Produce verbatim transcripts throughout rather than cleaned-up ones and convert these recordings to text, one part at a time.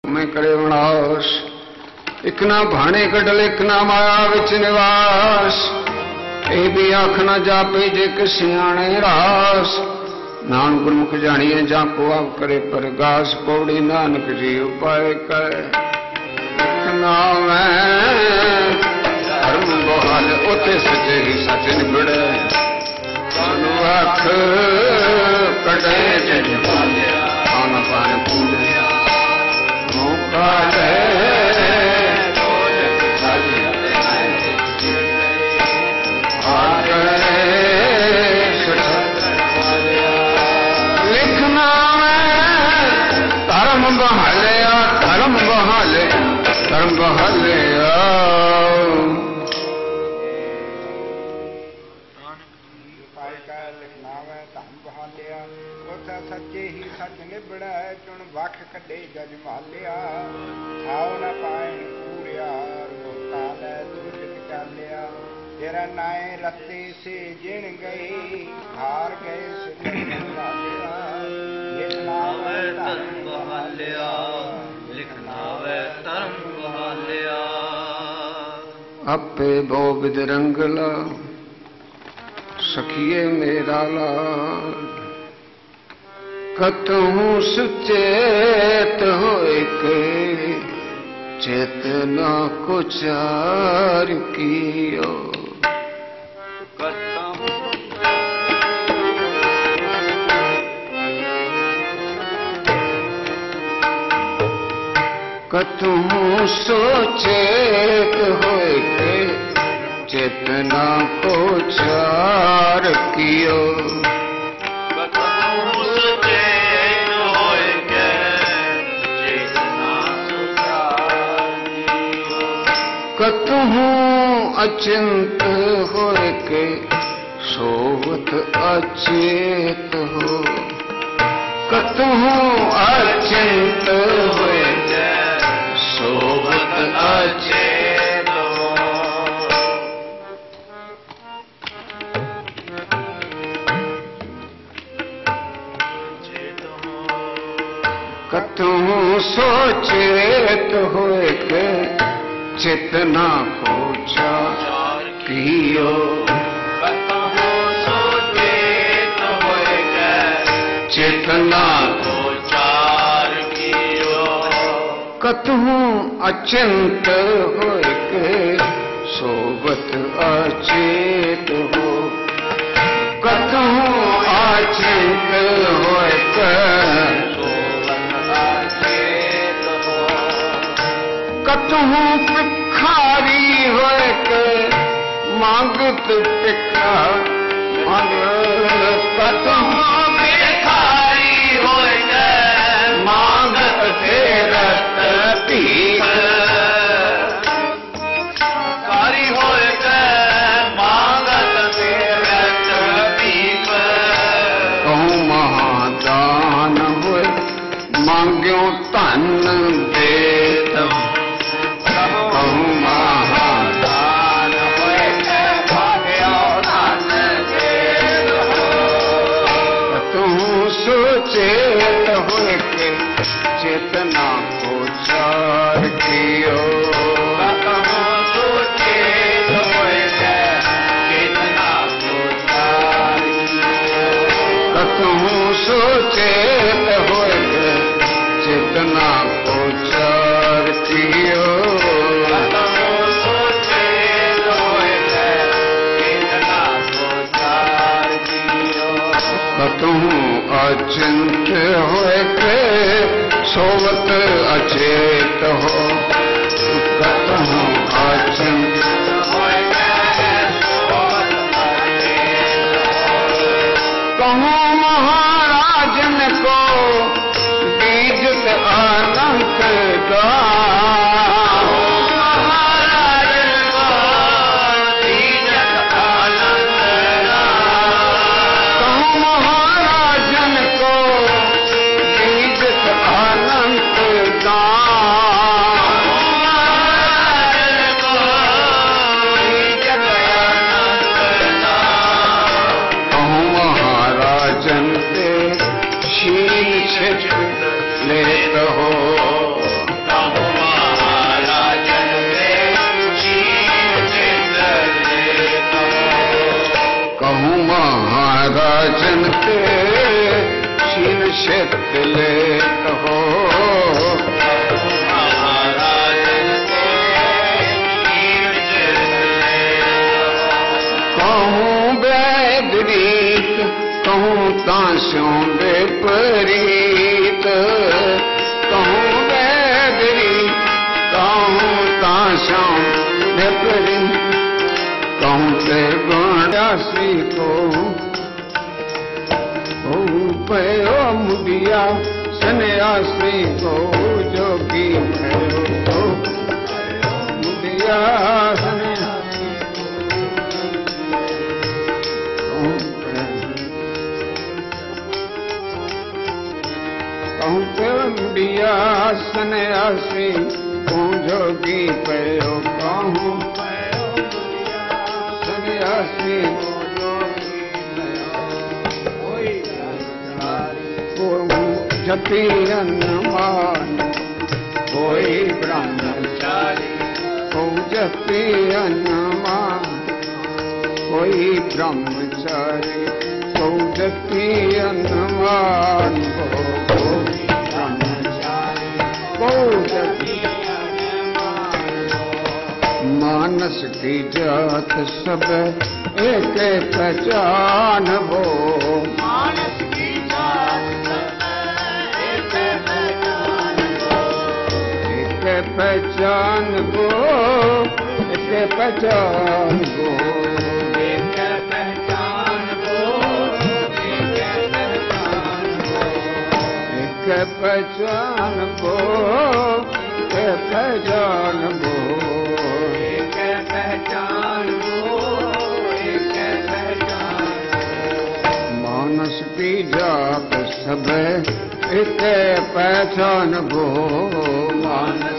मैं करे विनाश। एक ना भाने कटल एक ना माया विच निवास। ए भी आख न जापे जे सियाणे रास। नानक गुरमुख जानिए जाको आप करे परगास। पौड़ी नानक जी उपाय करे नाम धर्म बहाल उते सचे ही सच निबड़े। आख कटे जन खान पान पूरे मौका ले लिखना धर्म बहालिया धर्म बहाले धर्म बहालिया। सच्चे ही सच निबड़ा चुन वख कटे जज मालिया। आओ न पाए पूरिया रोता लै दूषित चालिया। तेरा नाए रत्ते से जिन गई हार गए लिखना वे धर्म बहालिया लिखना वे धर्म बहालिया। आपे बो बिद रंगला सखिए मेरा लाल। कतहूँ सुचेत होए के चेतना को चार कियो। कतहूँ सोचेत होए के चेतना को चार कियो। कतहूँ अचिंत होए के सोवत अचेत हो। कतहूँ अचिंत होए के सोवत अचेत हो। कतहूँ सोचेत होए के चेतना को चार कियो। कतहूँ सोचेत होए के चेतना को चार कियो। कतहूँ अचिंत होए के सोवत अचेत हो। कतहूँ अचिंत होए के कतहूँ भिखारी होए के मांगत भिखा मांग। कतहूँ भिखारी होए के मांगत फेरत भीख। भिखारी होए के मांगत फेरत भीख। कहूँ महादान होए मांग्यो धन देत। चेत होए के चेतना को चार कियो। कतहूँ सोचेत होए के चेतना को चार कियो। कतहूँ सोचेत होए के चेतना को चार कियो। कतहूँ सोचेत होए के चेतना को चार कियो। कतहूँ अचिंत होए के सोवत अचेत हो। कतहूँ अचिंत होए के सोवत अचेत हो। कहूँ महाराजन को बीजत अनंत दान। अनंत दान चले हो कहूँ बैदरीत कहूँ तांस्यों विपरीत कहूँ बैदरीत कहूँ तांस्यों विपरीत कहूँ से गणासी को पयो मुदिया सन्यासी को जोगी भयो मुदिया सन्यासी कहूँ पयो मुदिया सन्यासी को जोगी भयो कहूँ सन्यासी जपी अन्नमान कोई ब्रह्मचारी को जपी अन्नमान कोई ब्रह्मचारी को जपी अन्नमान को ब्रह्मचारी को जपी मानस की जात सब एक पहचान वो मानस की जात पहचान गो एक पहचान गो एक पहचान गो एक पहचान गो एक पहचान गो एक पहचान गो एक पहचान मानस की जात सब एक पहचान गो मानस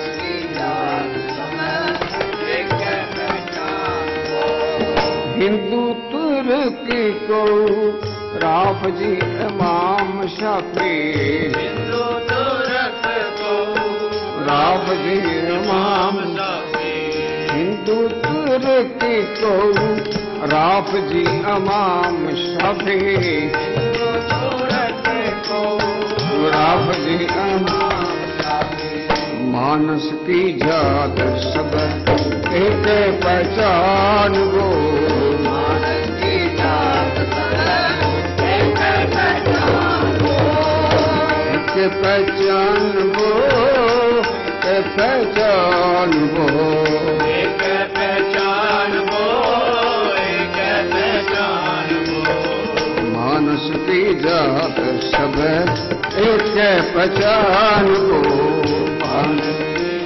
हिंदू तुर्की को राफ जी इमाम शाफी हिंदू तुर्क को राफ जी इमाम शाफी हिंदू तुर्की को राफ जी इमाम शाफी हिंदू तुर्क को राफ जी इमाम शाफी मानस की जात सब एक पहचान गो मानस की जात सब एक पहचान गो एक पहचान गो एक पहचान गो एक पहचान गो एक पहचान गो मानस की जात सब एक पहचान गो मानस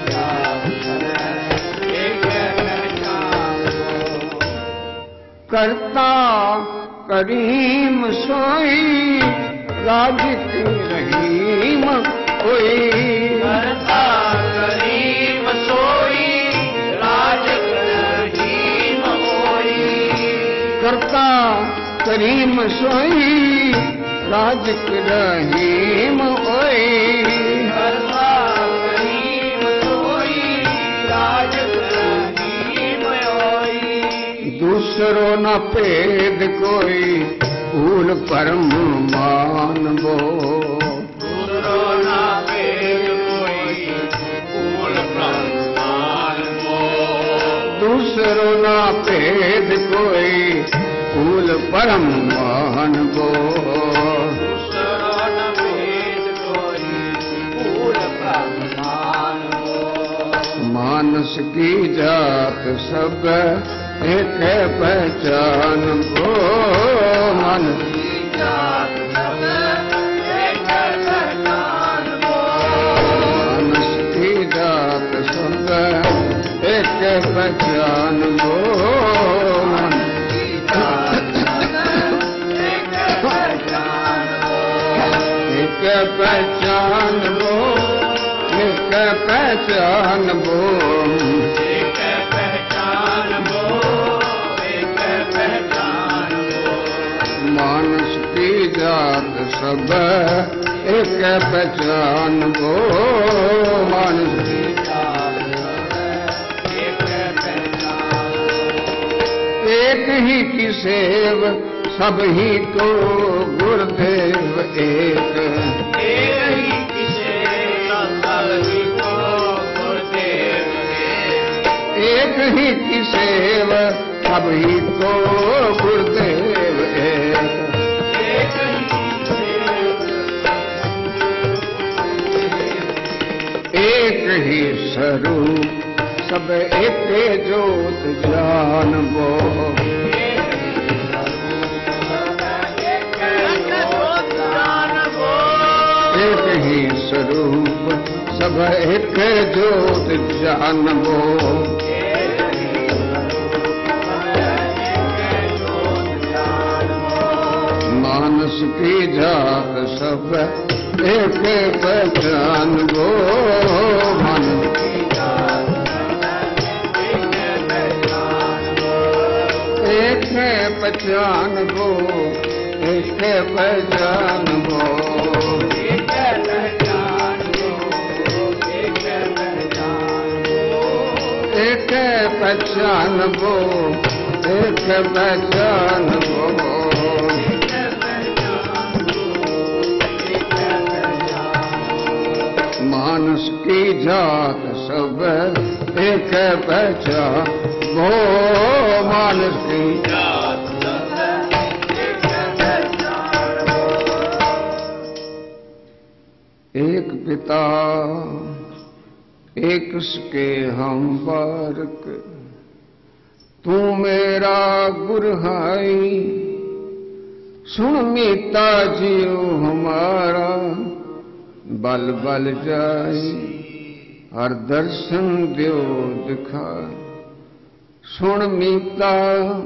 करता करीम सोई राजिक रहीम कोई करता करीम सोई राजिक रहीम कोई करता करीम सोई राजिक रहीम कोई करता करीम सोई राजिक दूसरो न भेद कोई भूल परम मानवो दूसरो न भेद कोई भूल परम मानवो दूसरो न भेद कोई भूल परम मानवो दूसरो न भेद कोई भूल परम मानवो मानस की जात सब एक पहचान गो मन की जात सब एक पहचान गो मानस की जात सब एक पहचान गो मन की जात सब एक पहचान गो एक पहचान गो एक पहचान गो मानस की जात सब एक पहचान गो मानस की जात एक पहचान एक ही की सेव सब ही को गुरुदेव एक एक ही की सेव सब ही को गुरुदेव एक एक ही स्वरूप सब एक जोत जानबो एक ही स्वरूप सब एक जोत जानबो मानस की जात सब एक पहचानबो मानस की जात एक पहचानबो एक पहचानबो एक पहचानबो एक पहचानबो मानस की जात सब एक पहचान वो मानस की जात एक पिता एक उसके हम बारक तू मेरा गुरहाई सुन मीता जियो हमारा बल बल जाई हर दर्शन दियो दिखाई सुन मीता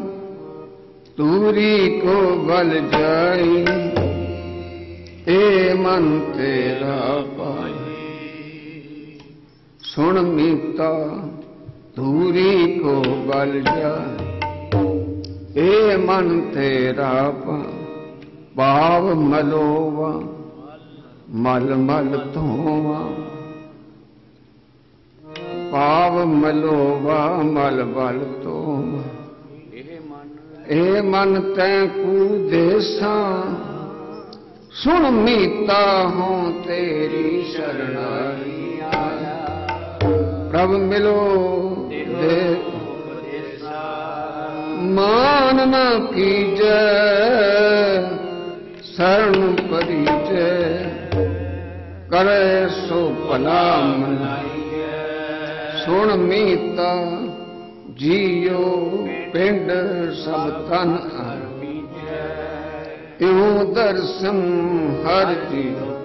तूरी को बल जाई ए मन तेरा पाई सुन मीता दूरी को बल जाए ए मन तेरा पाव मलोवा मल मल धोवा पाव मलोवा मल मल धोवा ए मन तैकू देसा सुन मीता हो तेरी शरणाई आया प्रभ मिलो दे मान न कीजै शरण परिजय करे सो भला मनाइए सुन मीता जियो पिंड सब तन इऊं दर्शन हर जी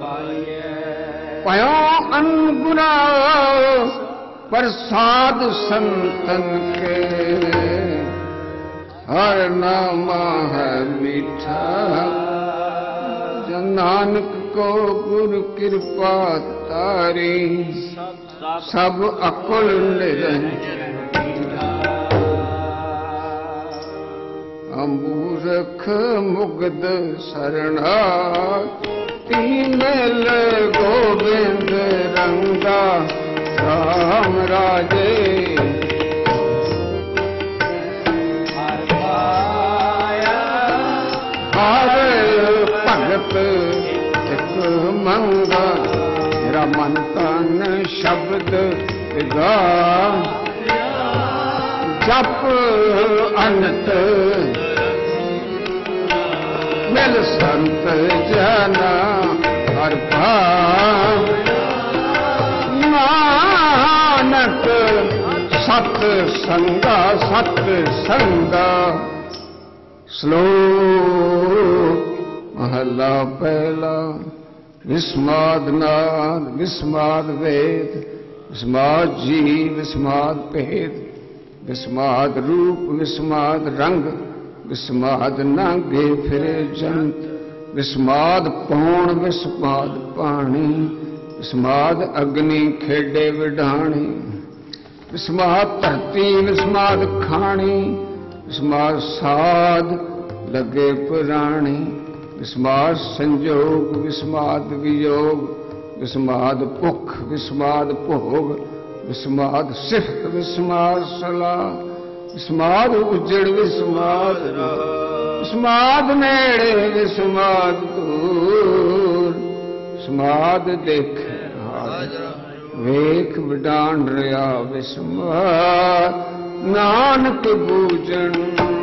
पयो अनगुना प्रसाद संतन के हर नामा है मीठा जन नानक को गुरु कृपा तारी सब अकुल निरंजन अमूरख मुग्ध शरणा तीमल गोविंद रंगा राम राजे हर भगत एक मंगा मेरा मन तन शब्द गा जप अनंत मिल संत जना हर भाव नानक सत संगा सत संगा श्लोक महला पहला विस्माद नाद विस्माद वेद विस्माद जीव विस्माद भेद विस्माद रूप विस्माद रंग विस्माद नागे फिरे जंत विस्माद पौण विस्माद पानी विस्माद अग्नि खेडे विडाणी विस्माद धरती विस्माद खाणी विस्माद साध लगे पुराणी विस्माद संजोग विस्माद वियोग विस्माद भुख विस्माद भोग विस्माद सिफत विस्माद सलाह विस्माद उजड़ विस्माद विस्माद नेड़े विस्माद दूर विस्माद देखे ਵੇਖ ਵਿਡਾਣ ਰਿਆ ਵਿਸਮਾਰ ਨਾਨਕ ਬੂਝਣ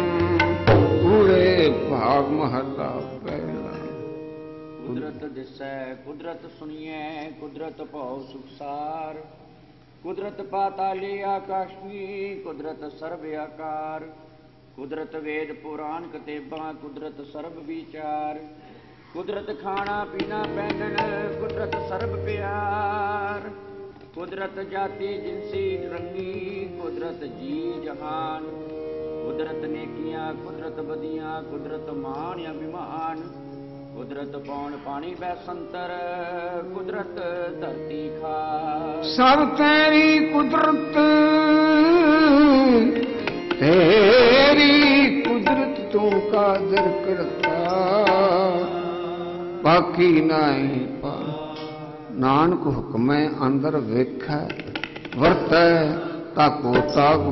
ਕੂੜੇ ਭਾਗ ਮਹਲਾ ਪਹਿਲਾ। ਕੁਦਰਤ ਦਿਸੈ ਕੁਦਰਤ ਸੁਣੀਐ ਕੁਦਰਤ ਭਉ ਸੁਖਸਾਰ ਕੁਦਰਤ ਪਾਤਾਲੀ ਆਕਾਸ਼ੀ ਕੁਦਰਤ ਸਰਬ ਆਕਾਰ ਕੁਦਰਤ ਵੇਦ ਪੁਰਾਨ ਕਤੇਬਾਂ ਕੁਦਰਤ ਸਰਬ ਵਿਚਾਰ ਕੁਦਰਤ ਖਾਣਾ ਪੀਣਾ ਪਹਿਨਣ ਕੁਦਰਤ ਸਰਬ ਪਿਆਰ ਕੁਦਰਤ ਜਾਤੀ ਜਿਨਸੀ ਰੰਗੀ ਕੁਦਰਤ ਜੀ ਜਹਾਨ ਕੁਦਰਤ ਨੇਕੀਆਂ ਕੁਦਰਤ ਬਦੀਆਂ ਕੁਦਰਤ ਮਾਣ ਅਭਿਮਾਨ ਕੁਦਰਤ ਪੌਣ ਪਾਣੀ ਬੈਸੰਤਰ ਕੁਦਰਤ ਧਰਤੀ ਖਾਰ ਸਭ ਤੇਰੀ ਕੁਦਰਤ ਤੇਰੀ ਕੁਦਰਤ ਤੂੰ ਕਾਦਰ ਕਰਤਾ ਬਾਕੀ ਨਹੀਂ ਪਾ ਨਾਨਕ ਹੁਕਮੈ ਅੰਦਰ ਵੇਖੈ ਵਰਤੈ ਤਾਕੋ ਤਾਕ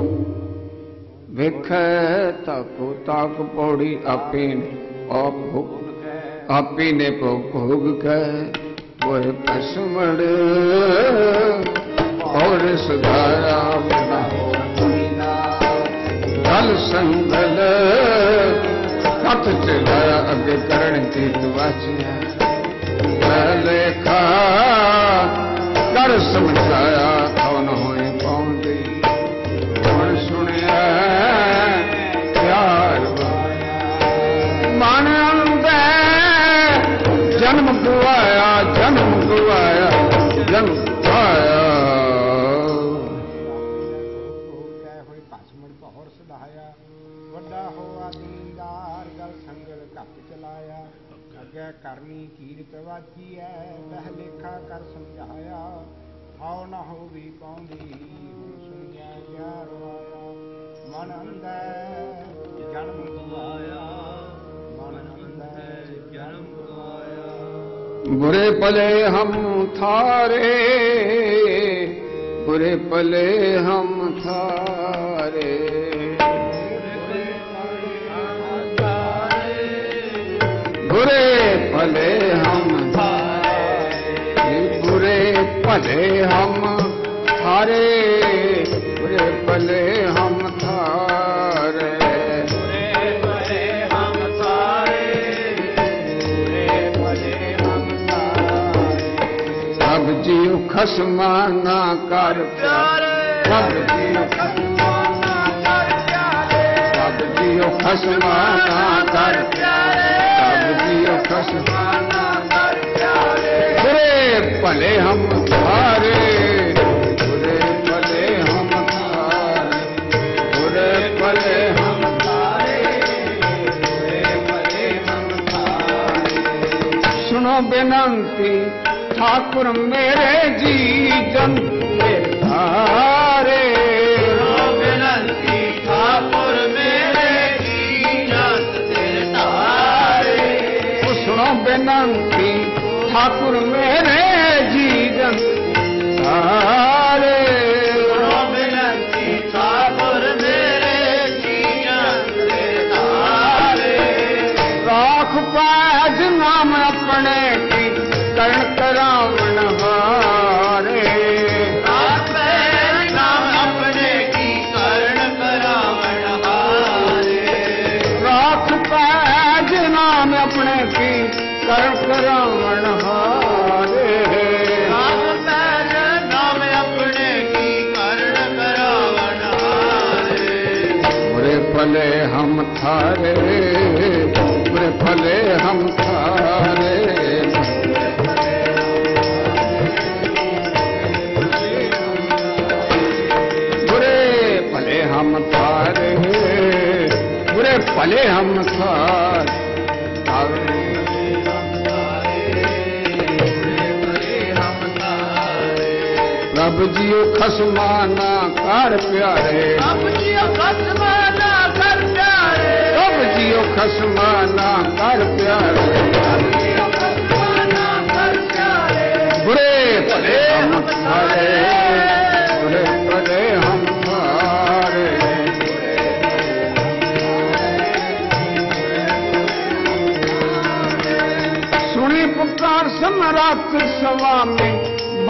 ਵੇਖੈ ਤਾਕੋ ਤਾਕ ਪੌੜੀ ਆਪੇ ਆਪ ਹੁਕਮ ਆਪੀ ਨੇ ਭੋਗ ਕੈ ਹੋਏ ਪਸਮੜ ਔਰ ਸੁਧਾਰਾ ਬਣਾ ਗਲ ਸੰਗਲ ਹੱਥ ਚਲਾਇਆ ਅੱਗੇ ਕਰਨ ਕੀ ਵਾਚਿਆ ਲੇਖਾ ਕਰ ਸਮਝਾਇਆ ਕੌਣ ਹੋਏ ਪਾਉਂਦੀ ਹੁਣ ਸੁਣਿਆ ਪਿਆਰ ਮਨ ਅੰਦਰ ਜਨਮ ਗਵਾਇਆ ਜਨਮ ਗਵਾਇਆ ਜਨਮ ਗਵਾਇਆ ਹੋਏ ਭਸਮੜ ਭੌਰ ਸਦਾਇਆ ਵੱਡਾ ਹੋਆ ਦੀਨਦਾਰ ਗਲ ਸੰਗਲ ਘੱਟ ਚਲਾਇਆ ਅੱਗੇ ਕਰਨੀ ਕੀਰਤ ਵਾਚੀ ਐ ਬਹਿ ਲੇਖਾ ਕਰ ਸਮਝਾਇਆ ਆਉ ਨਾ ਹੋ ਵੀ ਪਾਉਂਦੀ ਹੁਣ ਸੁਣਿਆ ਪਿਆਰ ਆਇਆ ਮਨ ਅੰਦਰ ਜਨਮ ਗਵਾਇਆ ਮਨ ਅੰਦਰ ਜਨਮ ਗਵਾਇਆ बुरे पले हम थारे बुरे पले हम थारे बुरे पले हम थारे बुरे पले हम थारे बुरे पले हम थारे सब जीव खसमाना कर प्यारे सब जीव खसमाना कर प्यारे सब जीव खसमाना कर प्यारे सब जीव खसमाना कर प्यारे बुरे भले हम थारे बुरे भले हम थारे बुरे भले हम थारे बुरे भले हम थारे सुनो बेनंती ठाकुर मेरे जी जन तारे बेनंती ठाकुर मेरे जी जन तेरे तारे सुनो बेनंती ठाकुर मेरे जी जन तारे बेनंती ठाकुर मेरे जी जन तेरे तारे राख पाज नाम अपने की कर्ण करावण हारे नाम अपने की कर्ण करावण हारे राख पाज नाम अपने की कर्ण करावण हारे नाम अपने की कर्ण करावण हारे बुरे भले हम थारे बुरे भले हम थारे हम थारे बुरे भले हम थारे प्रभु जियो खसमाना कर प्यारे प्रभु जियो खसमाना कर प्यारे प्रभु जियो खसमाना कर प्यारे बुरे भले हम थारे बुरे भले हम थारे सुनी पुकार समरात स्वामी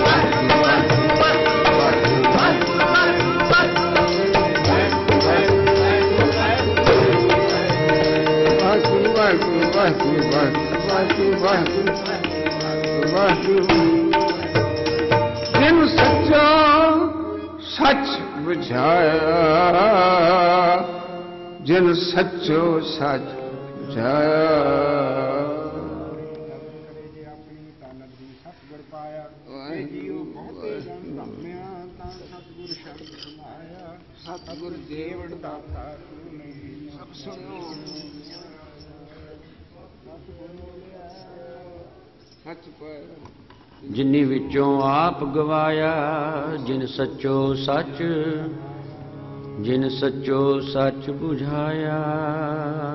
ਸੱਚ ਬੁਝਾਇਆ ਜਿਨ ਸੱਚੋ ਸੱਚ ਬੁਝਾਇਆ ਜੇ ਆਪਣੀ ਤਨ ਦੀ ਸਤਿਗੁਰ ਪਾਇਆ ਤੇ ਜੀਉ ਬਹੁਤੇ ਜਨ ਧੰਮਿਆ ਤਾਂ ਸਤਿਗੁਰ ਸ਼ਬਦ ਸੁਨਾਇਆ ਸਤਿਗੁਰ ਦੇਵ ਦਾਤਾ ਤੂੰ ਨਹੀਂ ਸਭ ਸੁਣੋ ਸੱਚ ਪਾਇਆ ਜਿਨੀ ਵਿੱਚੋਂ ਆਪ ਗਵਾਇਆ ਜਿਨ ਸੱਚੋ ਸੱਚ ਜਿਨ ਸੱਚੋ ਸੱਚ ਬੁਝਾਇਆ।